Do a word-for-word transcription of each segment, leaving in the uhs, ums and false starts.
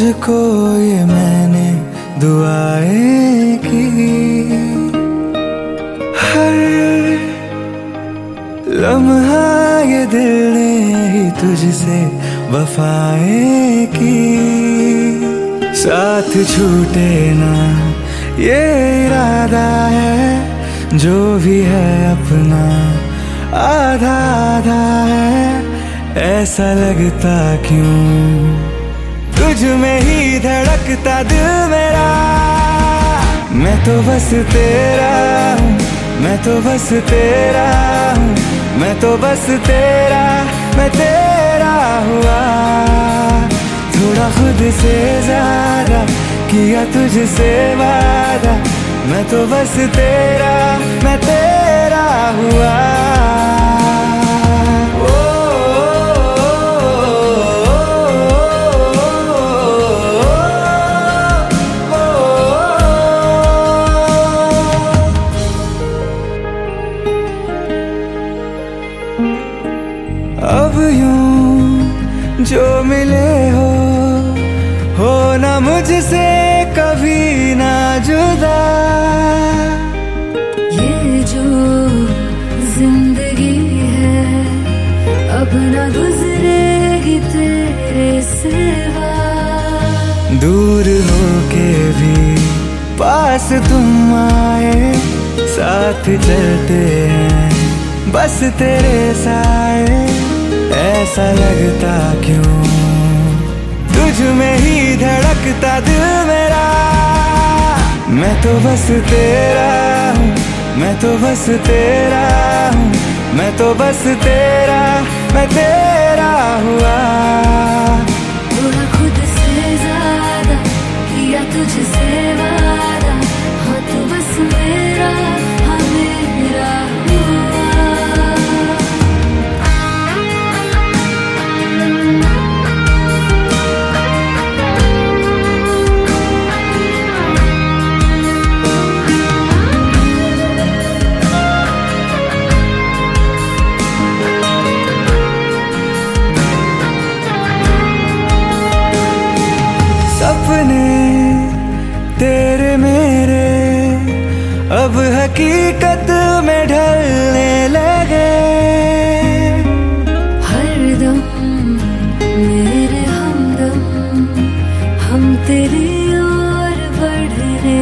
तुझको ये मैंने दुआएं की, हर लम्हा ये दिल ने ही तुझसे वफाएं की। साथ छूटे ना ये इरादा है, जो भी है अपना आधा आधा है। ऐसा लगता क्यों तुझ में ही धड़कता दिल मेरा। मैं तो बस तेरा हूँ, मैं तो बस तेरा हूँ, मैं तो बस तेरा, मैं तेरा हुआ। थोड़ा खुद से ज्यादा किया तुझसे वादा। मैं तो बस तेरा, मैं तेरा हुआ। अब यूं जो मिले हो, हो ना मुझसे कभी ना जुदा। ये जो जिंदगी है अब ना गुजरेगी तेरे सिवा। दूर होके भी पास तुम आए, साथ चलते हैं बस तेरे साए। ऐसा लगता क्यों तुझ में ही धड़कता दिल मेरा। मैं तो बस तेरा हूँ, मैं तो बस तेरा हूँ, मैं तो बस तेरा, मैं तेरा हुआ। थोड़ा खुद से ज्यादा किया तुझसे वादा। हाँ तू बस मेरा, हाँ मेरा हुआ। सपने तेरे मेरे अब हकीकत में ढलने लगे। हरदम मेरे हमदम हम तेरी ओर बढ़ने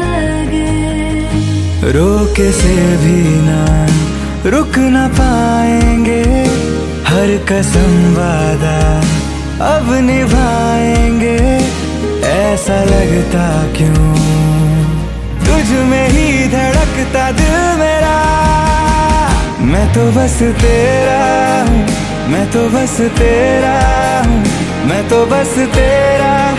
लगे। रोके से भी ना रुक ना पाएंगे, हर कसम वादा अब निभाएंगे। ऐसा लगता क्यों तुझ में ही धड़कता दिल मेरा। मैं तो बस तेरा हूँ, मैं तो बस तेरा हूँ, मैं तो बस तेरा।